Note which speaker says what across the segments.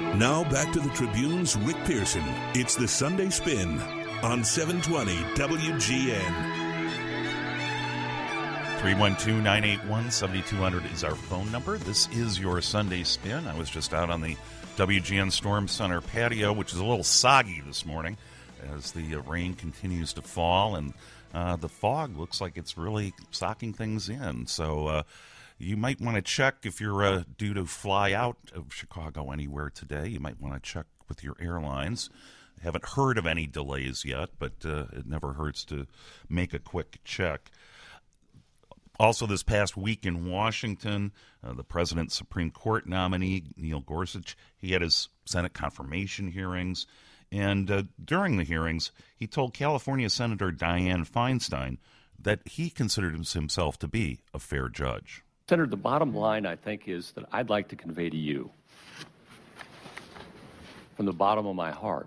Speaker 1: Now back to the Tribune's Rick Pearson. It's the Sunday Spin on 720 WGN.
Speaker 2: 312-981-7200 is our phone number. This is your Sunday Spin. I was just out on the WGN Storm Center patio, which is a little soggy this morning as the rain continues to fall, and the fog looks like it's really socking things in. So you might want to check if you're due to fly out of Chicago anywhere today. You might want to check with your airlines. I haven't heard of any delays yet, but it never hurts to make a quick check. Also, this past week in Washington, the president's Supreme Court nominee, Neil Gorsuch, he had his Senate confirmation hearings. And during the hearings, he told California Senator Dianne Feinstein that he considered himself to be a fair judge.
Speaker 3: Senator, the bottom line, I think, is that I'd like to convey to you, from the bottom of my heart,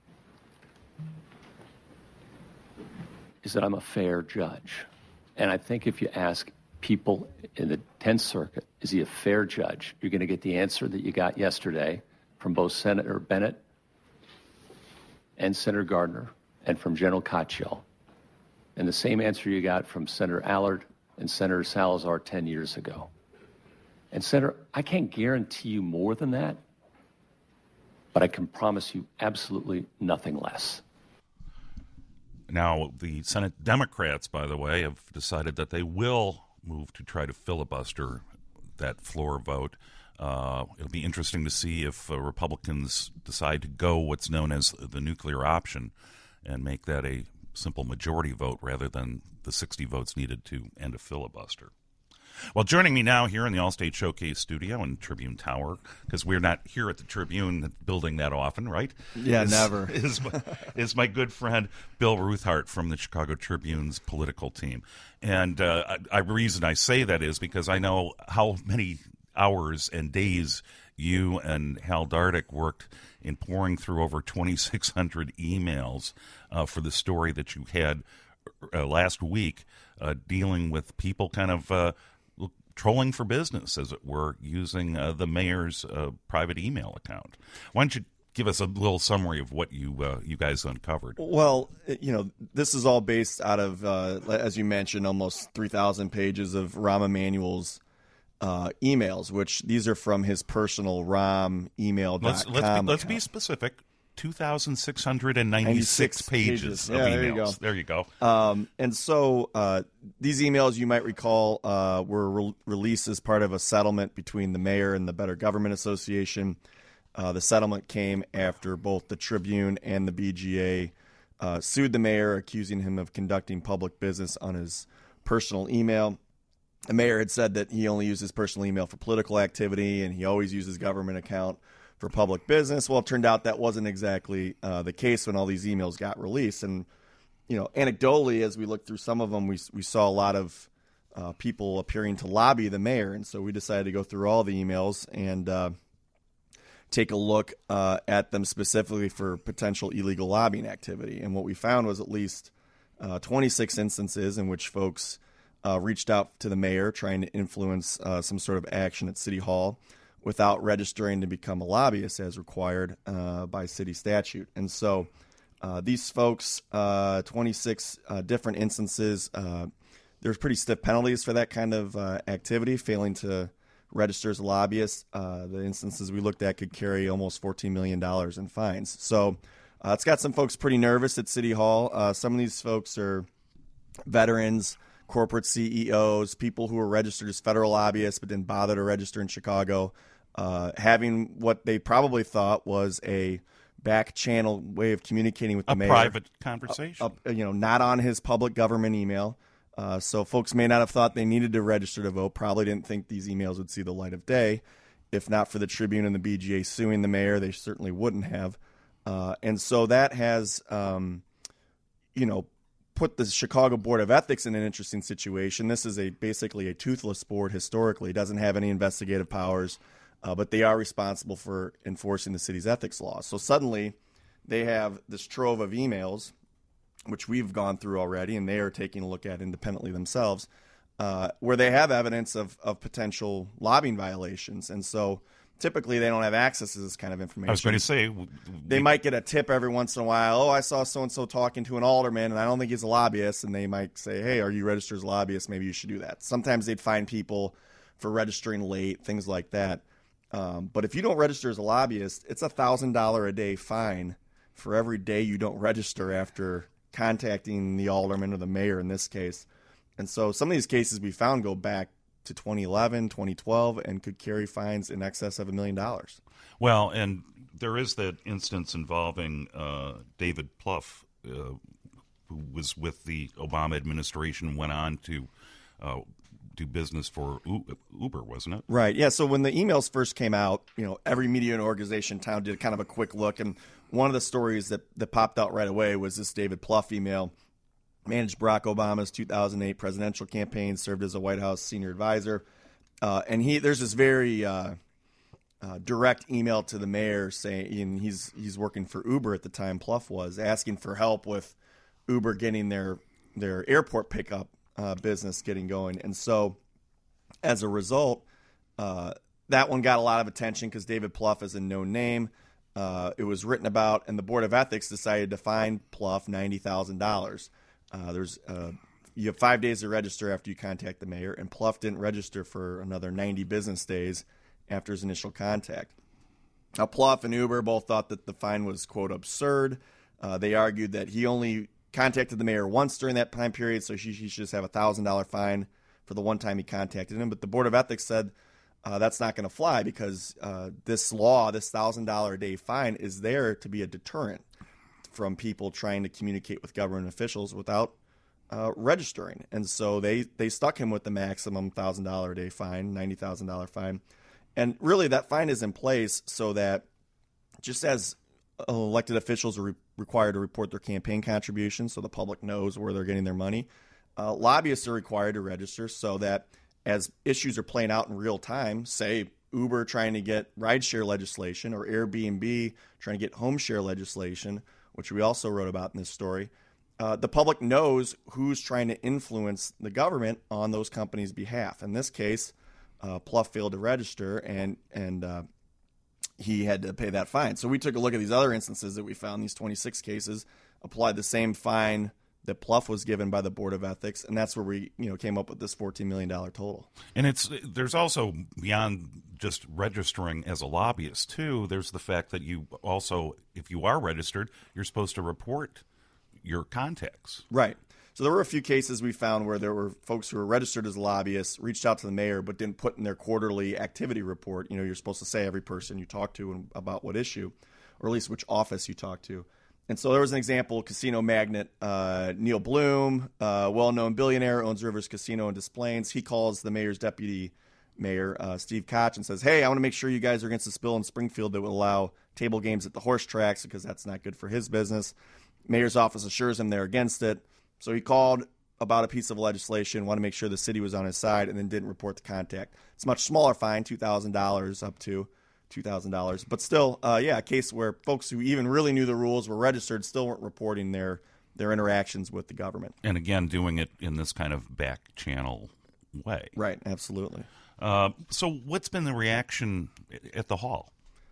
Speaker 3: is that I'm a fair judge. And I think if you ask people in the 10th Circuit, is he a fair judge, you're going to get the answer that you got yesterday from both Senator Bennett and Senator Gardner and from General Katyal, and the same answer you got from Senator Allard and Senator Salazar 10 years ago. And Senator, I can't guarantee you more than that, but I can promise you absolutely nothing less.
Speaker 2: Now, the Senate Democrats, by the way, have decided that they will move to try to filibuster that floor vote. It'll be interesting to see if Republicans decide to go what's known as the nuclear option and make that a simple majority vote rather than the 60 votes needed to end a filibuster. Well, joining me now here in the Allstate Showcase studio in Tribune Tower, because we're not here at the Tribune building that often, right?
Speaker 4: Yeah, never.
Speaker 2: Is my good friend Bill Ruthart from the Chicago Tribune's political team. And the reason I say that is because I know how many hours and days you and Hal Dardick worked in pouring through over 2,600 emails for the story that you had last week, dealing with people kind of trolling for business, as it were, using the mayor's private email account. Why don't you give us a little summary of what you guys uncovered?
Speaker 4: Well, this is all based out of, as you mentioned, almost 3,000 pages of Rahm Emanuel's emails, which these are from his personal RahmEmail.com.
Speaker 2: Let's be specific. 2,696 pages of emails. There you go.
Speaker 4: And so these emails, you might recall, were released as part of a settlement between the mayor and the Better Government Association. The settlement came after both the Tribune and the BGA sued the mayor, accusing him of conducting public business on his personal email. The mayor had said that he only used his personal email for political activity, and he always used his government account for public business. Well, it turned out that wasn't exactly the case when all these emails got released. And, anecdotally, as we looked through some of them, we saw a lot of people appearing to lobby the mayor. And so we decided to go through all the emails and take a look at them specifically for potential illegal lobbying activity. And what we found was at least 26 instances in which folks reached out to the mayor trying to influence some sort of action at City Hall without registering to become a lobbyist as required by city statute. And so these folks, 26 different instances, there's pretty stiff penalties for that kind of activity, failing to register as a lobbyist. The instances we looked at could carry almost $14 million in fines. So it's got some folks pretty nervous at City Hall. Some of these folks are veterans, corporate CEOs, people who were registered as federal lobbyists but didn't bother to register in Chicago, having what they probably thought was a back channel way of communicating with the mayor.
Speaker 2: A private conversation.
Speaker 4: Not on his public government email. So folks may not have thought they needed to register to vote, probably didn't think these emails would see the light of day. If not for the Tribune and the BGA suing the mayor, they certainly wouldn't have. And so that has, put the Chicago Board of Ethics in an interesting situation. This is basically a toothless board historically. It doesn't have any investigative powers, but they are responsible for enforcing the city's ethics laws. So suddenly they have this trove of emails, which we've gone through already, and they are taking a look at independently themselves, where they have evidence of potential lobbying violations. And so typically they don't have access to this kind of information.
Speaker 2: I was going to say,
Speaker 4: they might get a tip every once in a while. Oh, I saw so-and-so talking to an alderman, and I don't think he's a lobbyist. And they might say, hey, are you registered as a lobbyist? Maybe you should do that. Sometimes they'd fine people for registering late, things like that. But if you don't register as a lobbyist, it's $1,000 a day fine for every day you don't register after contacting the alderman or the mayor in this case. And so some of these cases we found go back to 2011, 2012, and could carry fines in excess of $1 million.
Speaker 2: Well, and there is that instance involving David Plouffe, who was with the Obama administration, went on to do business for Uber, wasn't it?
Speaker 4: Right. Yeah. So when the emails first came out, every media and organization in town did kind of a quick look, and one of the stories that popped out right away was this David Plouffe email. Managed Barack Obama's 2008 presidential campaign, served as a White House senior advisor. And there's this very direct email to the mayor saying he's working for Uber at the time, Plouffe was, asking for help with Uber getting their airport pickup business getting going. And so as a result, that one got a lot of attention because David Plouffe is a known name. It was written about, and the Board of Ethics decided to fine Plouffe $90,000. You have 5 days to register after you contact the mayor, and Plouffe didn't register for another 90 business days after his initial contact. Now, Plouffe and Uber both thought that the fine was, quote, absurd. They argued that he only contacted the mayor once during that time period, so he should just have a $1,000 fine for the one time he contacted him. But the Board of Ethics said that's not going to fly because this law, this $1,000 a day fine, is there to be a deterrent from people trying to communicate with government officials without registering. And so they stuck him with the maximum $1,000 a day fine, $90,000 fine. And really that fine is in place so that just as elected officials are required to report their campaign contributions so the public knows where they're getting their money, lobbyists are required to register so that as issues are playing out in real time, say Uber trying to get rideshare legislation or Airbnb trying to get home share legislation, which we also wrote about in this story, the public knows who's trying to influence the government on those companies' behalf. In this case, Plouffe failed to register, and he had to pay that fine. So we took a look at these other instances that we found, these 26 cases, applied the same fine that Plouffe was given by the Board of Ethics, and that's where we came up with this $14 million total.
Speaker 2: And there's also, beyond just registering as a lobbyist, too, there's the fact that you also, if you are registered, you're supposed to report your contacts.
Speaker 4: Right. So there were a few cases we found where there were folks who were registered as lobbyists, reached out to the mayor, but didn't put in their quarterly activity report. You're supposed to say every person you talk to and about what issue, or at least which office you talk to. And so there was an example, casino magnate Neil Bloom, well-known billionaire, owns Rivers Casino in Des Plaines. He calls the mayor's deputy mayor, Steve Koch, and says, hey, I want to make sure you guys are against this bill in Springfield that would allow table games at the horse tracks because that's not good for his business. Mayor's office assures him they're against it. So he called about a piece of legislation, wanted to make sure the city was on his side, and then didn't report the contact. It's a much smaller fine, $2,000 up to $2,000. But still, a case where folks who even really knew the rules were registered still weren't reporting their interactions with the government.
Speaker 2: And again, doing it in this kind of back channel way.
Speaker 4: Right, absolutely.
Speaker 2: So what's been the reaction at the hall?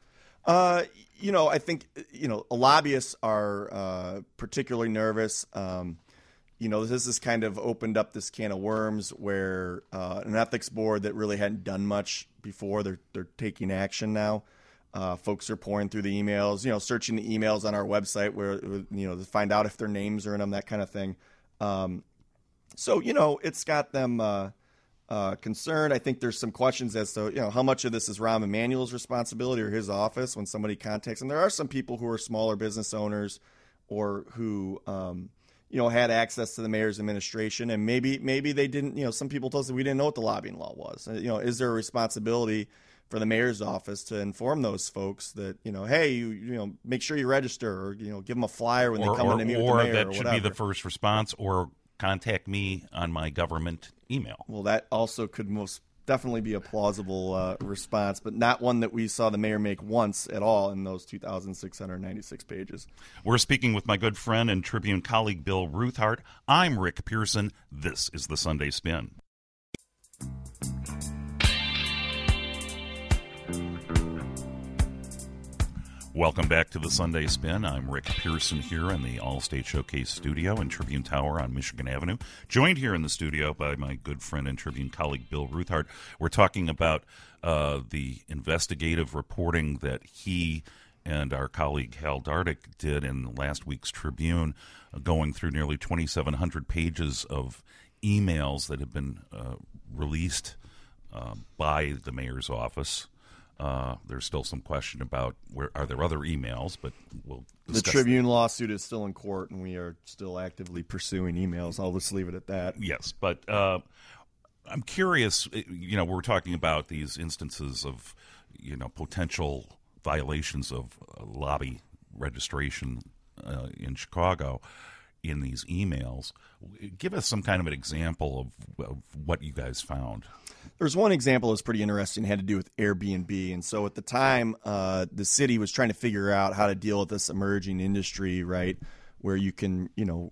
Speaker 4: I think, lobbyists are particularly nervous. This has kind of opened up this can of worms where an ethics board that really hadn't done much before, they're taking action now. Folks are pouring through the emails, searching the emails on our website where, to find out if their names are in them, that kind of thing. It's got them concerned. I think there's some questions as to, how much of this is Rahm Emanuel's responsibility or his office when somebody contacts him. There are some people who are smaller business owners or who, had access to the mayor's administration, and maybe they didn't, some people told us that we didn't know what the lobbying law was. Is there a responsibility for the mayor's office to inform those folks that, hey, you make sure you register or, give them a flyer when they come in to meet with the mayor or whatever.
Speaker 2: Or that should be the first response, or contact me on my government email.
Speaker 4: Well, that also could most definitely be a plausible response, but not one that we saw the mayor make once at all in those 2,696 pages.
Speaker 2: We're speaking with my good friend and Tribune colleague Bill Ruthart. I'm Rick Pearson. This is the Sunday Spin. Welcome back to the Sunday Spin. I'm Rick Pearson here in the Allstate Showcase studio in Tribune Tower on Michigan Avenue. Joined here in the studio by my good friend and Tribune colleague Bill Ruthart. We're talking about the investigative reporting that he and our colleague Hal Dardick did in last week's Tribune, going through nearly 2,700 pages of emails that have been released by the mayor's office. There's still some question about are there other emails, but we'll discuss.
Speaker 4: The Tribune lawsuit is still in court, and we are still actively pursuing emails. I'll just leave it at that.
Speaker 2: Yes, but I'm curious. We're talking about these instances of potential violations of lobby registration in Chicago in these emails. Give us some kind of an example of what you guys found.
Speaker 4: There's one example that's pretty interesting. It had to do with Airbnb. And so at the time, the city was trying to figure out how to deal with this emerging industry, right, where you can,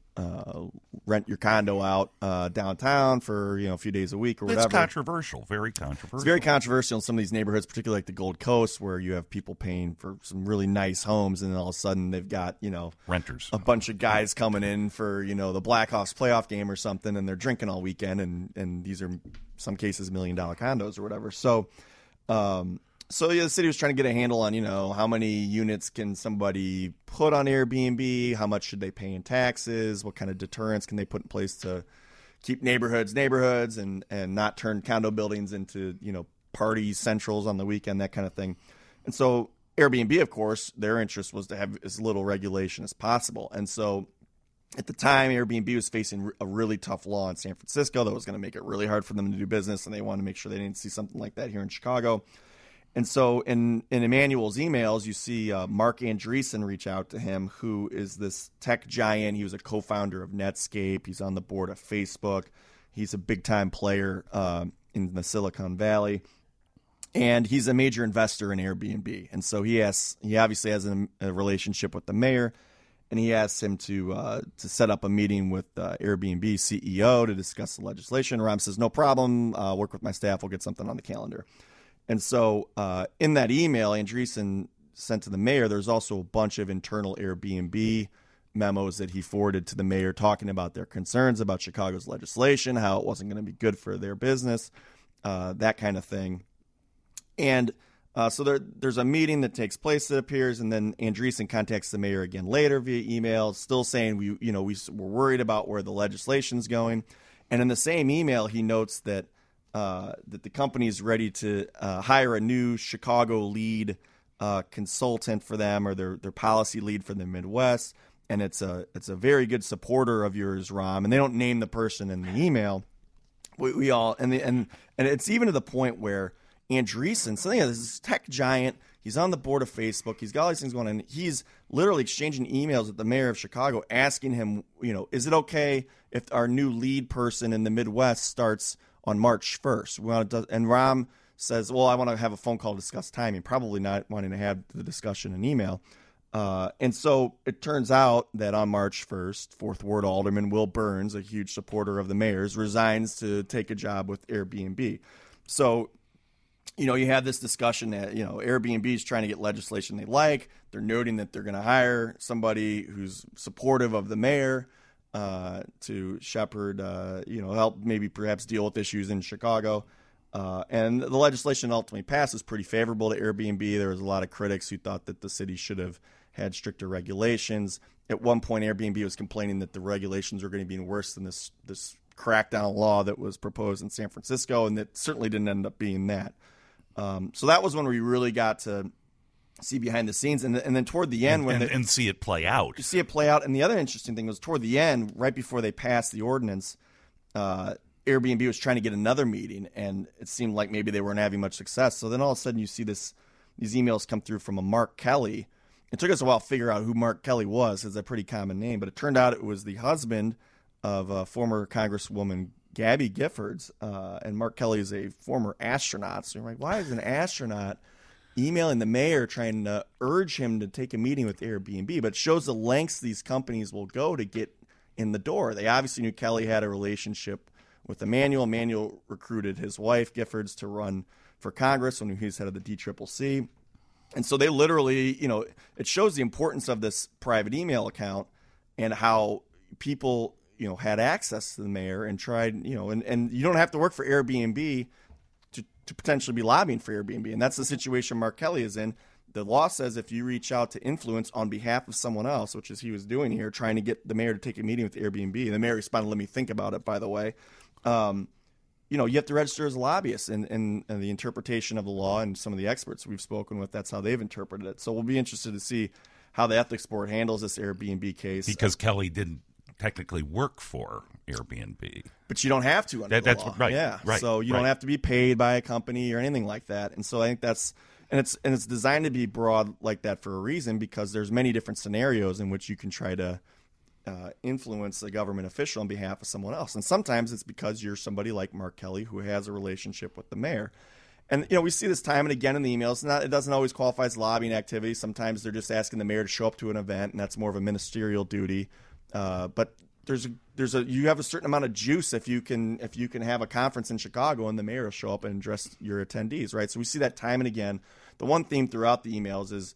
Speaker 4: rent your condo out downtown for, a few days a week or whatever.
Speaker 2: It's controversial, very controversial.
Speaker 4: It's very controversial in some of these neighborhoods, particularly like the Gold Coast, where you have people paying for some really nice homes, and then all of a sudden they've got,
Speaker 2: renters,
Speaker 4: a bunch of guys coming in for, the Blackhawks playoff game or something, and they're drinking all weekend, and these are, some cases, $1 million condos or whatever. So, the city was trying to get a handle on, how many units can somebody put on Airbnb, how much should they pay in taxes, what kind of deterrents can they put in place to keep neighborhoods and not turn condo buildings into, party centrals on the weekend, that kind of thing. And so Airbnb, of course, their interest was to have as little regulation as possible. And so at the time, Airbnb was facing a really tough law in San Francisco that was going to make it really hard for them to do business, and they wanted to make sure they didn't see something like that here in Chicago. And so in Emmanuel's emails, you see Mark Andreessen reach out to him, who is this tech giant. He was a co-founder of Netscape. He's on the board of Facebook. He's a big-time player in the Silicon Valley. And he's a major investor in Airbnb. And so he obviously has a relationship with the mayor, and he asks him to set up a meeting with Airbnb CEO to discuss the legislation. Ram says, no problem. Work with my staff. We'll get something on the calendar. And so in that email Andreessen sent to the mayor, there's also a bunch of internal Airbnb memos that he forwarded to the mayor talking about their concerns about Chicago's legislation, how it wasn't going to be good for their business, that kind of thing. And so there's a meeting that takes place, it appears, and then Andreessen contacts the mayor again later via email, still saying we're worried about where the legislation's going. And in the same email, he notes that the company is ready to hire a new Chicago lead consultant for them, or their policy lead for the Midwest, and it's a very good supporter of yours, Ram. And they don't name the person in the email. We all and it's even to the point where Andreessen, so yeah, this is tech giant. He's on the board of Facebook. He's got all these things going on. He's literally exchanging emails with the mayor of Chicago, asking him, is it okay if our new lead person in the Midwest starts on March 1st. And Ram says, well, I want to have a phone call to discuss timing, probably not wanting to have the discussion in email. And so it turns out that on March 1st, Fourth Ward Alderman Will Burns, a huge supporter of the mayor's, resigns to take a job with Airbnb. So, you have this discussion that, Airbnb is trying to get legislation they like. They're noting that they're going to hire somebody who's supportive of the mayor to shepherd, help maybe perhaps deal with issues in Chicago. And the legislation ultimately passes pretty favorable to Airbnb. There was a lot of critics who thought that the city should have had stricter regulations. At one point, Airbnb was complaining that the regulations were going to be worse than this crackdown law that was proposed in San Francisco, and that certainly didn't end up being that. So that was when we really got to see behind the scenes, and then toward the end,
Speaker 2: and see it play out.
Speaker 4: You see it play out, and the other interesting thing was toward the end, right before they passed the ordinance, Airbnb was trying to get another meeting, and it seemed like maybe they weren't having much success. So then all of a sudden, you see these emails come through from a Mark Kelly. It took us a while to figure out who Mark Kelly was. It's a pretty common name, but it turned out it was the husband of former Congresswoman Gabby Giffords, and Mark Kelly is a former astronaut. So you're like, why is an astronaut emailing the mayor trying to urge him to take a meeting with Airbnb? But it shows the lengths these companies will go to get in the door. They obviously knew Kelly had a relationship with Emmanuel. Emmanuel recruited his wife, Giffords, to run for Congress when he was head of the DCCC. And so they literally, it shows the importance of this private email account and how people, had access to the mayor and tried, and you don't have to work for Airbnb to potentially be lobbying for Airbnb. And that's the situation Mark Kelly is in. The law says if you reach out to influence on behalf of someone else, which is he was doing here, trying to get the mayor to take a meeting with Airbnb, and the mayor responded, "Let me think about it," by the way. You have to register as a lobbyist, and the interpretation of the law and some of the experts we've spoken with, that's how they've interpreted it. So we'll be interested to see how the ethics board handles this Airbnb case.
Speaker 2: Because Kelly didn't technically work for Airbnb.
Speaker 4: But you don't have to under the law.
Speaker 2: Right.
Speaker 4: Yeah.
Speaker 2: Right,
Speaker 4: so you don't have to be paid by a company or anything like that. And so I think that's it's designed to be broad like that for a reason, because there's many different scenarios in which you can try to influence a government official on behalf of someone else. And sometimes it's because you're somebody like Mark Kelly who has a relationship with the mayor. And, we see this time and again in the emails. It doesn't always qualify as lobbying activity. Sometimes they're just asking the mayor to show up to an event, and that's more of a ministerial duty. But you have a certain amount of juice if you can have a conference in Chicago and the mayor will show up and address your attendees, right? So we see that time and again. The one theme throughout the emails is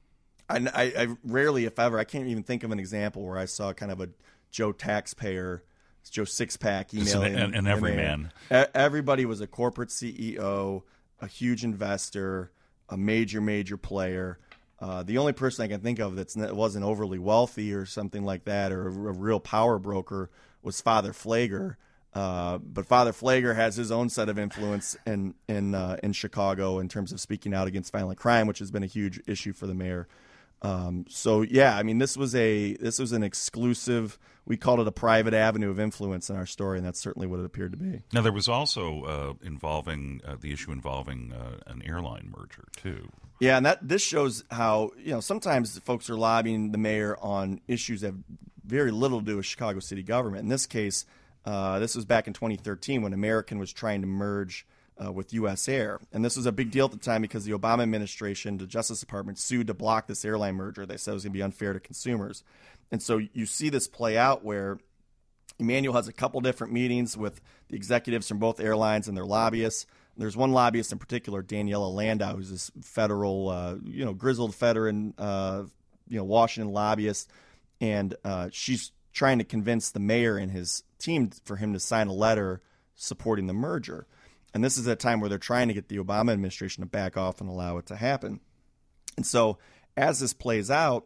Speaker 4: I rarely, if ever, I can't even think of an example where I saw kind of a Joe taxpayer, Joe Sixpack email
Speaker 2: and every man.
Speaker 4: Everybody was a corporate CEO, a huge investor, a major player. The only person I can think of that wasn't overly wealthy or something like that, or a real power broker, was Father Flager. But Father Flager has his own set of influence in Chicago in terms of speaking out against violent crime, which has been a huge issue for the mayor. This was an exclusive. We called it a private avenue of influence in our story, and that's certainly what it appeared to be.
Speaker 2: Now, there was also the issue involving an airline merger too.
Speaker 4: Yeah, and this shows how sometimes folks are lobbying the mayor on issues that have very little to do with Chicago city government. In this case, this was back in 2013 when American was trying to merge with U.S. Air. And this was a big deal at the time because the Obama administration, the Justice Department, sued to block this airline merger. They said it was going to be unfair to consumers. And so you see this play out where Emanuel has a couple different meetings with the executives from both airlines and their lobbyists. There's one lobbyist in particular, Daniela Landau, who's this federal, grizzled veteran, Washington lobbyist. And she's trying to convince the mayor and his team for him to sign a letter supporting the merger. And this is a time where they're trying to get the Obama administration to back off and allow it to happen. And so as this plays out,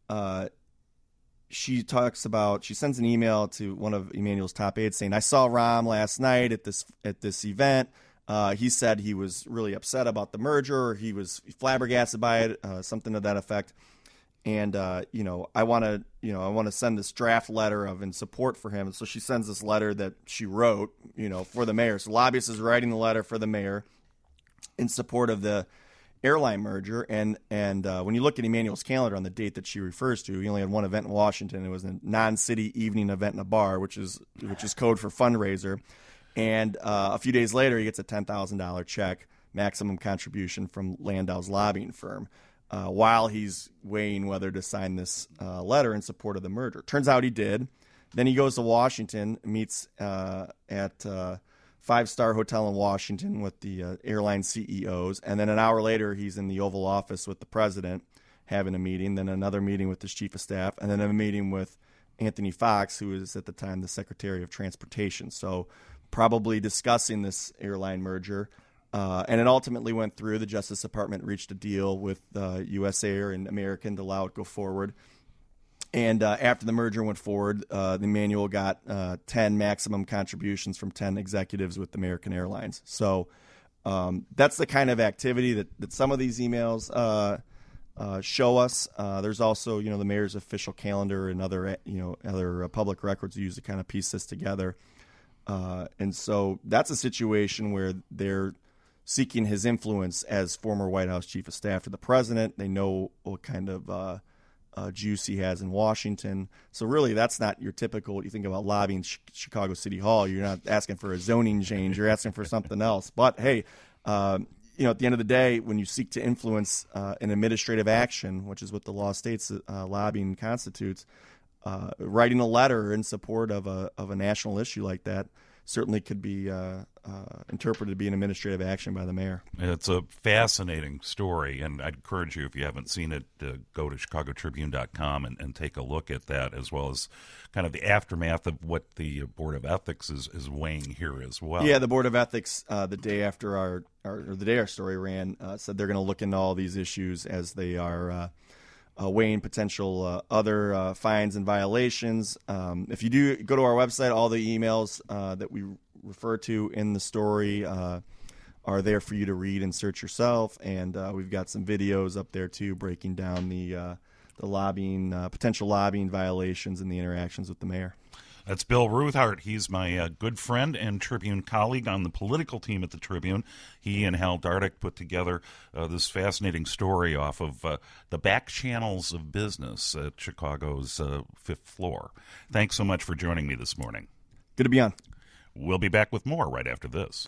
Speaker 4: she sends an email to one of Emanuel's top aides saying, "I saw Rahm last night at this event. He said he was really upset about the merger, or he was flabbergasted by it, something to that effect. And I want to send this draft letter in support for him." And so she sends this letter that she wrote, for the mayor. So lobbyist is writing the letter for the mayor in support of the airline merger. And when you look at Emanuel's calendar on the date that she refers to, he only had one event in Washington. It was a non-city evening event in a bar, which is code for fundraiser. And a few days later, he gets a $10,000 check, maximum contribution from Landau's lobbying firm, while he's weighing whether to sign this letter in support of the merger. Turns out he did. Then he goes to Washington, meets at five-star hotel in Washington with the airline CEOs. And then an hour later, he's in the Oval Office with the president having a meeting, then another meeting with his chief of staff, and then a meeting with Anthony Foxx, who is at the time the Secretary of Transportation. So probably discussing this airline merger. And it ultimately went through. The Justice Department reached a deal with U.S. Air and American to allow it to go forward. And after the merger went forward, the Emanuel got 10 maximum contributions from 10 executives with American Airlines. So that's the kind of activity that some of these emails show us. There's also, the mayor's official calendar and other public records used to kind of piece this together. And so that's a situation where they're seeking his influence as former White House chief of staff to the president. They know what kind of juice he has in Washington. So really, that's not your typical, you think about lobbying Chicago City Hall, you're not asking for a zoning change, you're asking for something else. But hey, at the end of the day, when you seek to influence an administrative action, which is what the law states lobbying constitutes, writing a letter in support of a national issue like that, certainly could be interpreted to be an administrative action by the mayor.
Speaker 2: It's a fascinating story, and I'd encourage you, if you haven't seen it, to go to chicagotribune.com and take a look at that, as well as kind of the aftermath of what the Board of Ethics is weighing here as well.
Speaker 4: Yeah, the Board of Ethics, the day after the day our story ran, said they're going to look into all these issues as they are weighing potential other fines and violations. If you do go to our website, all the emails that we refer to in the story are there for you to read and search yourself. And we've got some videos up there too, breaking down the lobbying, potential lobbying violations and the interactions with the mayor.
Speaker 2: That's Bill Ruthart. He's my good friend and Tribune colleague on the political team at the Tribune. He and Hal Dardick put together this fascinating story off of the back channels of business at Chicago's fifth floor. Thanks so much for joining me this morning.
Speaker 4: Good to be on.
Speaker 2: We'll be back with more right after this.